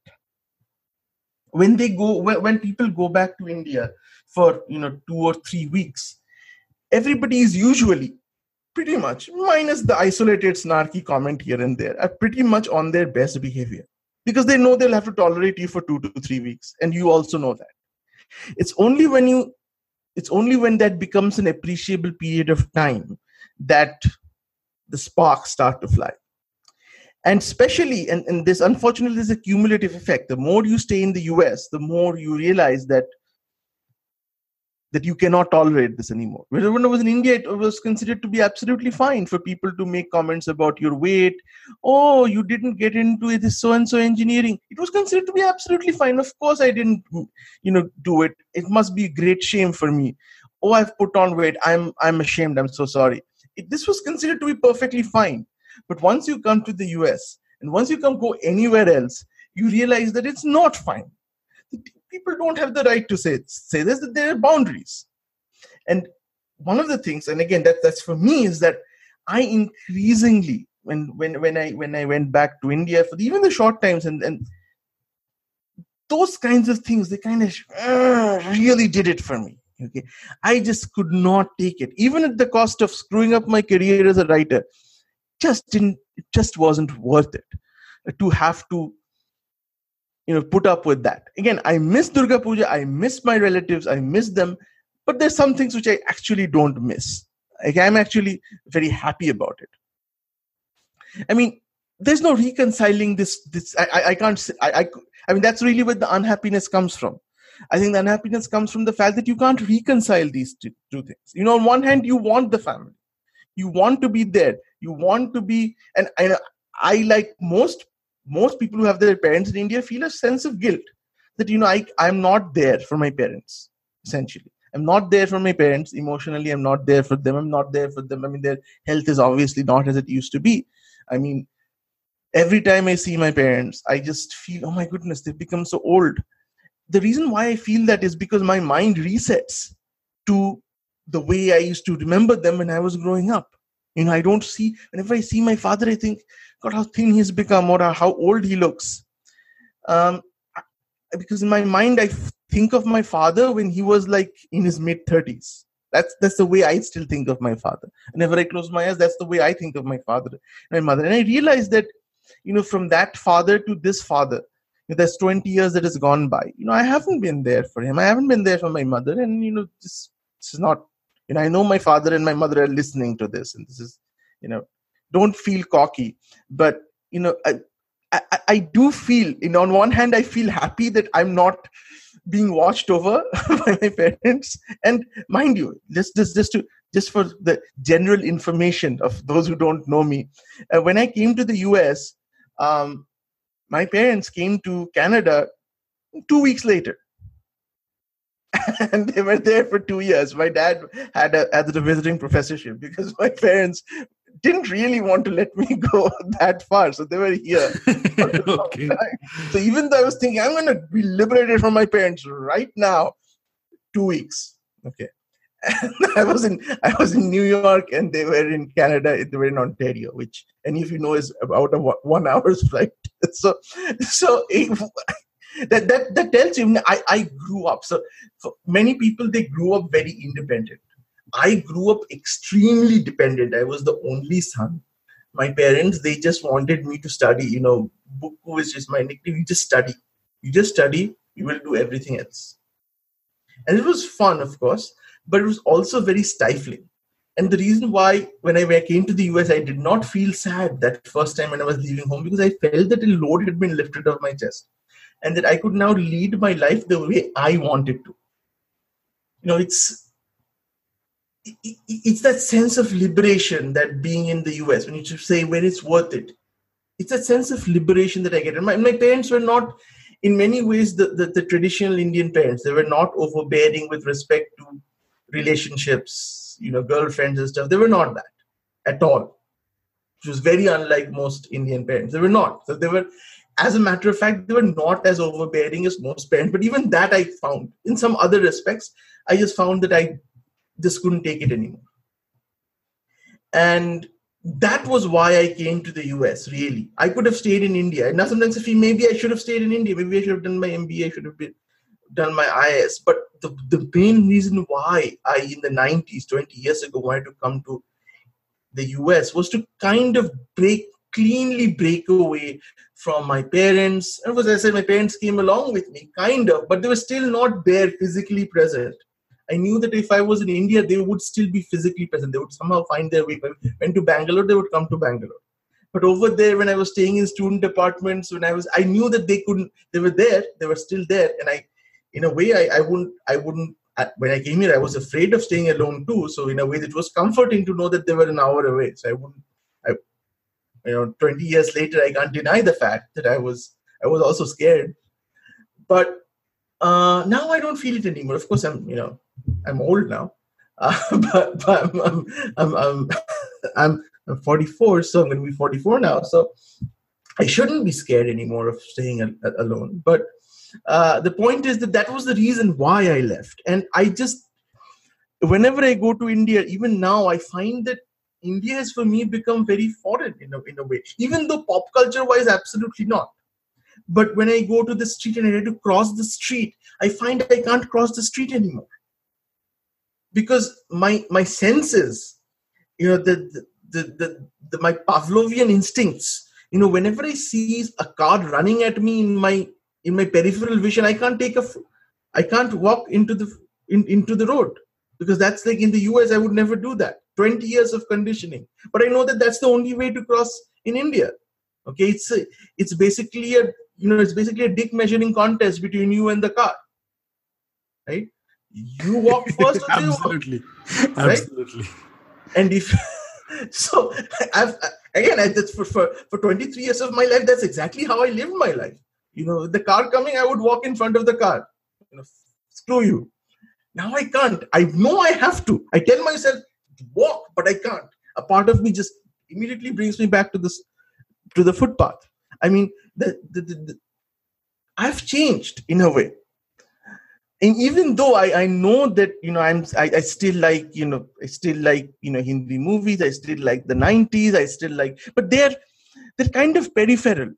When they go, when people go back to India for you know two or three weeks. Everybody is usually pretty much, minus the isolated snarky comment here and there, are pretty much on their best behavior, because they know they'll have to tolerate you for two to three weeks. And you also know that. It's only when you, it's only when that becomes an appreciable period of time that the sparks start to fly. And especially, and, and this unfortunately is a cumulative effect. The more you stay in the U S, the more you realize that that you cannot tolerate this anymore. When I was in India, it was considered to be absolutely fine for people to make comments about your weight. Oh, you didn't get into this so-and-so engineering. It was considered to be absolutely fine. Of course, I didn't, you know, do it. It must be a great shame for me. Oh, I've put on weight. I'm, I'm ashamed. I'm so sorry. It, this was considered to be perfectly fine. But once you come to the U S and once you come go anywhere else, you realize that it's not fine. People don't have the right to say, say this, that there are boundaries. And one of the things, and again, that, that's for me, is that I increasingly, when when when I when I went back to India for the, even the short times, and, and those kinds of things, they kind of uh, really did it for me. Okay, I just could not take it, even at the cost of screwing up my career as a writer. Just didn't, it just wasn't worth it to have to, you know, put up with that. Again, I miss Durga Puja, I miss my relatives, I miss them, but there's some things which I actually don't miss. Like, I'm actually very happy about it. I mean, there's no reconciling this. This I, I, I can't. I, I. I mean, that's really where the unhappiness comes from. I think the unhappiness comes from the fact that you can't reconcile these two, two things. You know, on one hand, you want the family, you want to be there, you want to be, and I, I like most. Most people who have their parents in India feel a sense of guilt that, you know, I, I'm not there for my parents, essentially. I'm not there for my parents emotionally. I'm not there for them. I'm not there for them. I mean, their health is obviously not as it used to be. I mean, every time I see my parents, I just feel, oh my goodness, they've become so old. The reason why I feel that is because my mind resets to the way I used to remember them when I was growing up. You know, I don't see, whenever I see my father, I think, God, how thin he's become, or how old he looks. Um, because in my mind, I think of my father when he was like in his mid thirties. That's that's the way I still think of my father. Whenever I close my eyes, that's the way I think of my father and my mother. And I realized that, you know, from that father to this father, you know, there's twenty years that has gone by. You know, I haven't been there for him. I haven't been there for my mother. And, you know, this, this is not, you know, I know my father and my mother are listening to this. And this is, you know, don't feel cocky. But, you know, I, I, I do feel, you know, on one hand, I feel happy that I'm not being watched over by my parents. And mind you, just, just, just to, just for the general information of those who don't know me, uh, when I came to the U S, um, my parents came to Canada two weeks later. And they were there for two years. My dad had a, had a visiting professorship because my parents didn't really want to let me go that far. So they were here. Okay. So even though I was thinking, I'm going to be liberated from my parents right now, two weeks. Okay. And I was in I was in New York and they were in Canada. They were in Ontario, which any of you know is about a one hour's flight. So, so it, that that that tells you I, I grew up. So for many people, they grew up very independent. I grew up extremely dependent. I was the only son. My parents, they just wanted me to study. You know, Buku is just my nickname. You just study. You just study. You will do everything else. And it was fun, of course, but it was also very stifling. And the reason why, when I came to the U S, I did not feel sad that first time when I was leaving home, because I felt that a load had been lifted off my chest and that I could now lead my life the way I wanted to. You know, it's it, it's that sense of liberation that being in the U S, when you say when it's worth it, it's a sense of liberation that I get. And my, my parents were not, in many ways, the, the, the traditional Indian parents. They were not overbearing with respect to relationships, you know, girlfriends and stuff. They were not that at all, which was very unlike most Indian parents. They were not. So they were, as a matter of fact, they were not as overbearing as most parents. But even that I found, in some other respects, I just found that I just couldn't take it anymore. And that was why I came to the U S, really. I could have stayed in India. And now sometimes I feel maybe I should have stayed in India. Maybe I should have done my M B A, I should have been, done my I A S. But the, the main reason why I, in the nineties, twenty years ago, wanted to come to the U S was to kind of break, cleanly break away from my parents. And as I said, my parents came along with me, kind of, but they were still not there physically present. I knew that if I was in India, they would still be physically present. They would somehow find their way. If I went to Bangalore, they would come to Bangalore. But over there, when I was staying in student apartments, when I was, I knew that they couldn't, they were there, they were still there. And I, in a way, I, I wouldn't, I wouldn't, I, when I came here, I was afraid of staying alone too. So in a way, it was comforting to know that they were an hour away. So I wouldn't, I, you know, twenty years later, I can't deny the fact that I was, I was also scared. But uh, now I don't feel it anymore. Of course, I'm, you know, I'm old now, uh, but, but I'm, I'm, I'm, I'm, I'm, I'm forty-four, so I'm going to be forty-four now. So I shouldn't be scared anymore of staying a, a, alone. But uh, the point is that that was the reason why I left. And I just, whenever I go to India, even now, I find that India has for me become very foreign in a, in a way, even though pop culture wise, absolutely not. But when I go to the street and I have to cross the street, I find I can't cross the street anymore. Because my my senses, you know, the the, the the my Pavlovian instincts, you know, whenever I see a car running at me in my in my peripheral vision, I can't take a, I can't walk into the in, into the road, because that's like in the U S I would never do that. twenty years of conditioning, but I know that that's the only way to cross in India. Okay, it's a, it's basically a you know it's basically a dick measuring contest between you and the car, right? You walk first. Or Absolutely, walk, right? Absolutely. And if so, I've again, I, that's for, for for twenty-three years of my life, that's exactly how I lived my life. You know, the car coming, I would walk in front of the car. You know, screw you. Now I can't. I know I have to. I tell myself walk, but I can't. A part of me just immediately brings me back to this to the footpath. I mean, the, the, the, the I've changed in a way. And even though I, I know that, you know, I'm, I, I still like, you know, I still like, you know, Hindi movies. I still like the nineties. I still like, but they're, they're kind of peripheral.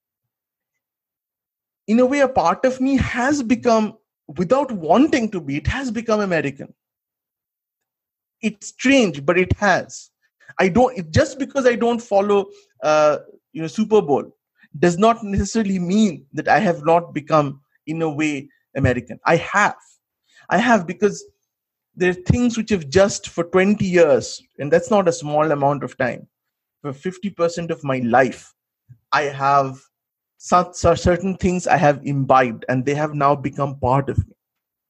In a way, a part of me has become, without wanting to be, it has become American. It's strange, but it has. I don't, it, just because I don't follow, uh, you know, Super Bowl does not necessarily mean that I have not become, in a way, American. I have. I have, because there are things which have just for twenty years, and that's not a small amount of time, for fifty percent of my life, I have some, some certain things I have imbibed, and they have now become part of me.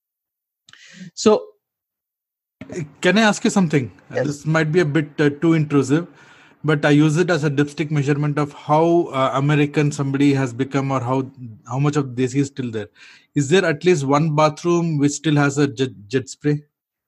So, can I ask you something? Yes. This might be a bit uh, too intrusive, but I use it as a dipstick measurement of how uh, American somebody has become, or how how much of Desi is still there. Is there at least one bathroom which still has a jet, jet spray?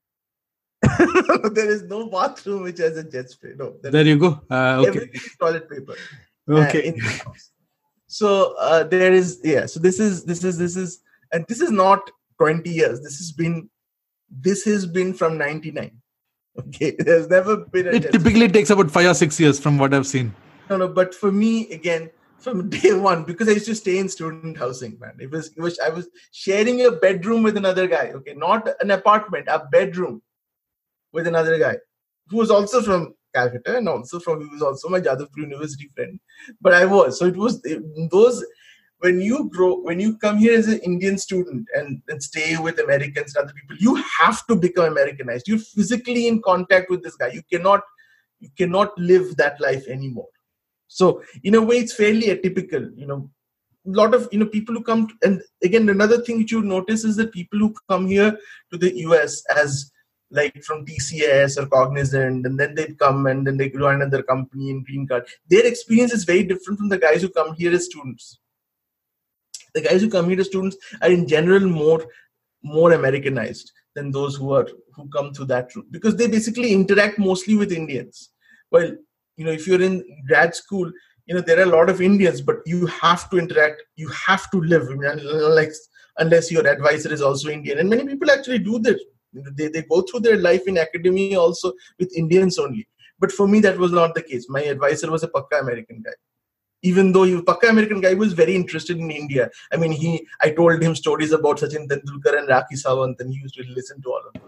There is no bathroom which has a jet spray. No. There you go. Uh, okay. Everything is toilet paper. Okay. Uh, in the house. So uh, there is, yeah. So this is this is this is, and this is not twenty years. This has been this has been from ninety-nine. Okay, there's never been. A it typically spray. takes about five or six years from what I've seen. No, no. But for me, again, from day one, because I used to stay in student housing, man. It was, it was I was sharing a bedroom with another guy. Okay, not an apartment, a bedroom with another guy who was also from Calcutta, and also from, he was also my Jadavpur University friend. But I was, so it was those, when you grow, when you come here as an Indian student and, and stay with Americans and other people, you have to become Americanized. You're physically in contact with this guy. You cannot, you cannot live that life anymore. So in a way, it's fairly atypical, you know. A lot of, you know, people who come to, and again, another thing which you notice is that people who come here to the U S as like from T C S or Cognizant, and then they come and then they join another company in green card. Their experience is very different from the guys who come here as students. The guys who come here as students are in general more, more Americanized than those who are who come through that route, because they basically interact mostly with Indians. Well, you know, if you're in grad school, you know, there are a lot of Indians, but you have to interact, you have to live, I mean, like, unless your advisor is also Indian. And many people actually do this. They, they go through their life in academia also with Indians only. But for me, that was not the case. My advisor was a Pakka American guy. Even though he was Pakka American guy, he was very interested in India. I mean, he, I told him stories about Sachin Tendulkar and Rakhi Sawant, and he used to listen to all of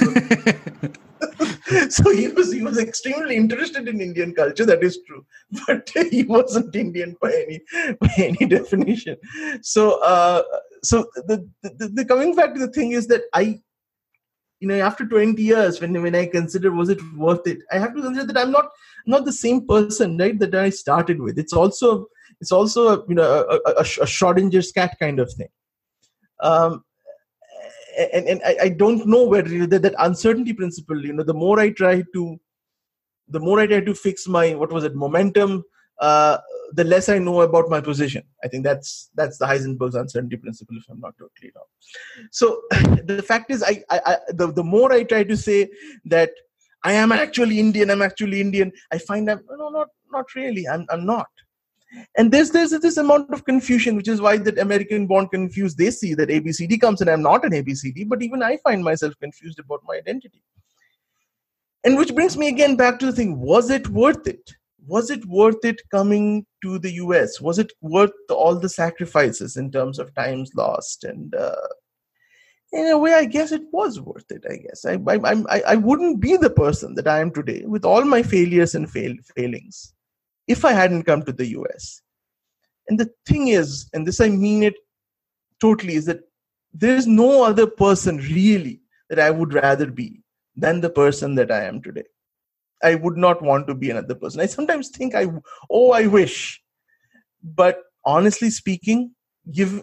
those. So he was, he was extremely interested in Indian culture. That is true, but he wasn't Indian by any, by any definition. So, uh, so the, the, the coming back to the thing is that I, you know, after twenty years, when, when I consider, was it worth it? I have to consider that I'm not, not the same person, right, that I started with. It's also, it's also, a, you know, a, a, a Schrodinger's cat kind of thing. Um, and, and I, I don't know where, you know, that, that uncertainty principle, you know, the more I try to, the more I try to fix my, what was it, momentum, uh, the less I know about my position. I think that's that's the Heisenberg's uncertainty principle, if I'm not totally wrong. So the fact is, I, I, I the, the more I try to say that I am actually Indian, I'm actually Indian, I find I'm, no, not not really, I'm I'm not. And there's there's this amount of confusion, which is why that American born confused. They see that A B C D comes and I'm not an A B C D, but even I find myself confused about my identity. And which brings me again back to the thing, was it worth it? Was it worth it coming to the U S? Was it worth all the sacrifices in terms of times lost? And uh, in a way, I guess it was worth it, I guess. I, I, I, I wouldn't be the person that I am today with all my failures and fail, failings if I hadn't come to the U S. And the thing is, and this I mean it totally, is that there's no other person really that I would rather be than the person that I am today. I would not want to be another person. I sometimes think, I, oh, I wish. But honestly speaking, give,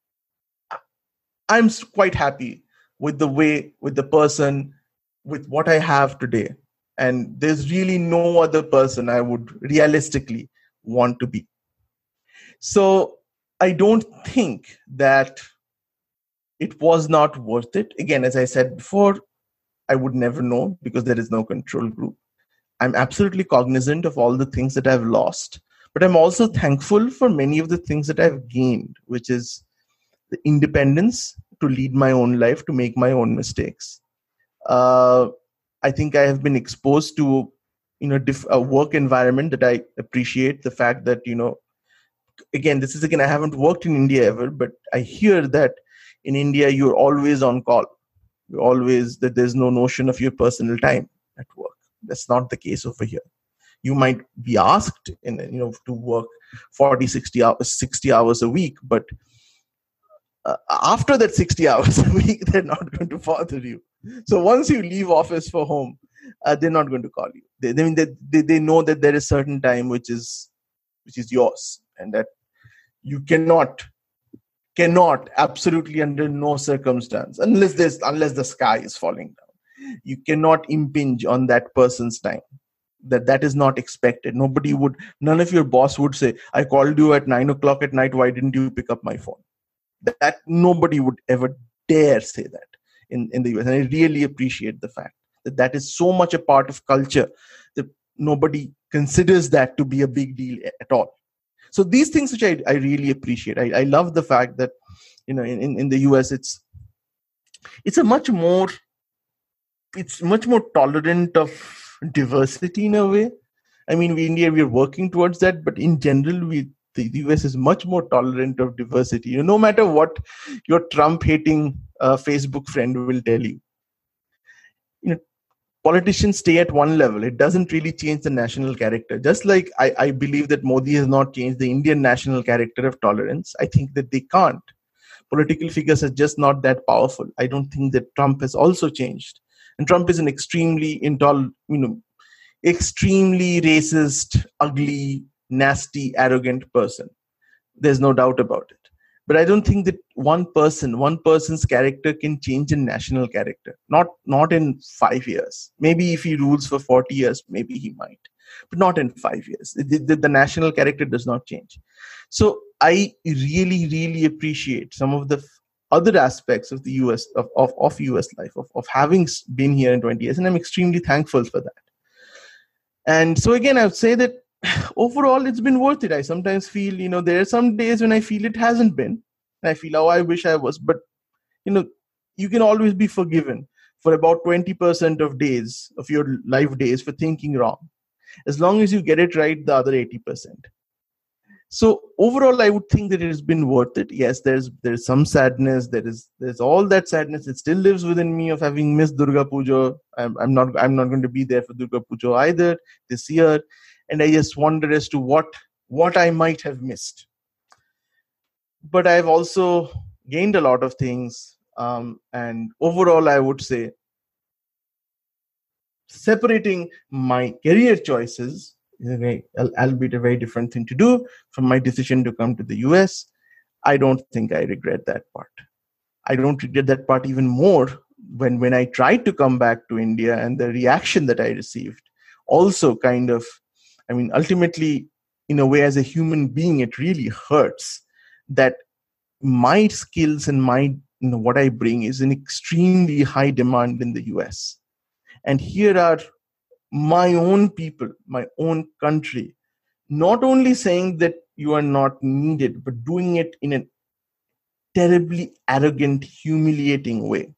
I'm quite happy with the way, with the person, with what I have today. And there's really no other person I would realistically want to be. So I don't think that it was not worth it. Again, as I said before, I would never know because there is no control group. I'm absolutely cognizant of all the things that I've lost, but I'm also thankful for many of the things that I've gained, which is the independence to lead my own life, to make my own mistakes. Uh, I think I have been exposed to, you know, diff- a work environment that I appreciate. The fact that, you know, again, this is again, I haven't worked in India ever, but I hear that in India, you're always on call. You're always, that there's no notion of your personal time at work. That's not the case over here. You might be asked, in, you know, to work forty, sixty hours, sixty hours a week, but uh, after that sixty hours a week, they're not going to bother you. So once you leave office for home, uh, they're not going to call you. They, I mean, they, they, they know that there is certain time which is which is yours, and that you cannot cannot absolutely under no circumstance, unless there's unless the sky is falling down, you cannot impinge on that person's time. That that is not expected. Nobody would, none of your boss would say, I called you at nine o'clock at night, why didn't you pick up my phone? That nobody would ever dare say that in, in the U S. And I really appreciate the fact that that is so much a part of culture that nobody considers that to be a big deal at all. So these things which I, I really appreciate. I, I love the fact that, you know, in, in the U S, it's it's a much more, it's much more tolerant of diversity in a way. I mean, we in India, we are working towards that, but in general, we the U S is much more tolerant of diversity. You know, no matter what your Trump-hating uh, Facebook friend will tell you, you know, politicians stay at one level. It doesn't really change the national character. Just like I, I believe that Modi has not changed the Indian national character of tolerance, I think that they can't. Political figures are just not that powerful. I don't think that Trump has also changed. And Trump is an extremely intolerant, you know, extremely racist, ugly, nasty, arrogant person. There's no doubt about it. But I don't think that one person, one person's character can change a national character. Not, not in five years. Maybe if he rules for forty years, maybe he might. But not in five years. The, the, the national character does not change. So I really, really appreciate some of the other aspects of the U S, of, of, of U S life, of, of having been here in twenty years. And I'm extremely thankful for that. And so again, I would say that overall, it's been worth it. I sometimes feel, you know, there are some days when I feel it hasn't been. And I feel, oh, I wish I was. But, you know, you can always be forgiven for about twenty percent of days, of your life days, for thinking wrong. As long as you get it right, the other eighty percent. So overall, I would think that it has been worth it. Yes, there's there's some sadness. There is there's all that sadness. It still lives within me of having missed Durga Puja. I'm, I'm not I'm not going to be there for Durga Puja either this year, and I just wonder as to what what I might have missed. But I've also gained a lot of things, um, and overall, I would say separating my career choices, albeit a very different thing to do, from my decision to come to the U S, I don't think I regret that part. I don't regret that part even more when, when I tried to come back to India, and the reaction that I received also kind of, I mean, ultimately, in a way, as a human being, it really hurts that my skills and my, you know, what I bring is in extremely high demand in the U S. And here are my own people, my own country, not only saying that you are not needed, but doing it in a terribly arrogant, humiliating way.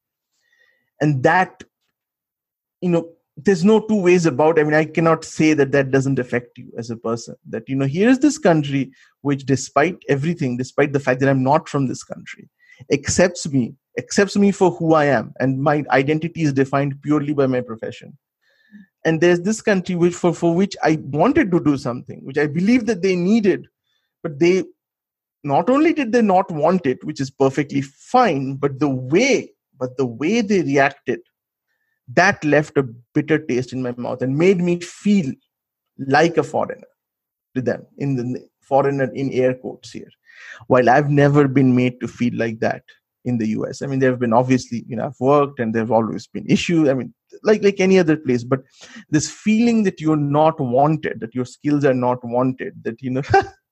And that, you know, there's no two ways about it. I mean, I cannot say that that doesn't affect you as a person. That, you know, here is this country which, despite everything, despite the fact that I'm not from this country, accepts me, accepts me for who I am. And my identity is defined purely by my profession. And there's this country which for, for which I wanted to do something, which I believe that they needed, but they, not only did they not want it, which is perfectly fine, but the way, but the way they reacted, that left a bitter taste in my mouth and made me feel like a foreigner to them, in the foreigner in air quotes here. While I've never been made to feel like that in the U S. I mean, there have been obviously, you know, I've worked and there have always been issues. I mean, like, like any other place, but this feeling that you're not wanted, that your skills are not wanted, that, you know,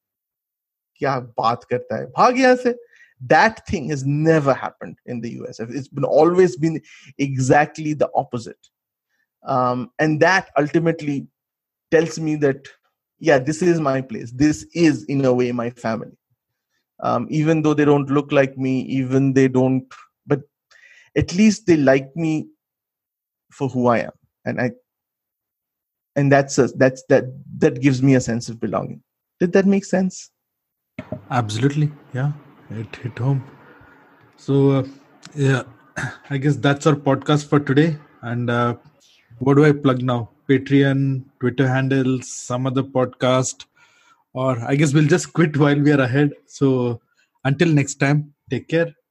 kya baat karta hai, bhag yahan se, that thing has never happened in the U S. It's been always been exactly the opposite. Um, and that ultimately tells me that, yeah, this is my place. This is, in a way, my family. Um, even though they don't look like me, even they don't, but at least they like me for who I am. And I, and that's, a, that's, that, that gives me a sense of belonging. Did that make sense? Absolutely. Yeah. It hit home. So, uh, yeah, I guess that's our podcast for today. And uh, what do I plug now? Patreon, Twitter handles, some other podcast, or I guess we'll just quit while we are ahead. So until next time, take care.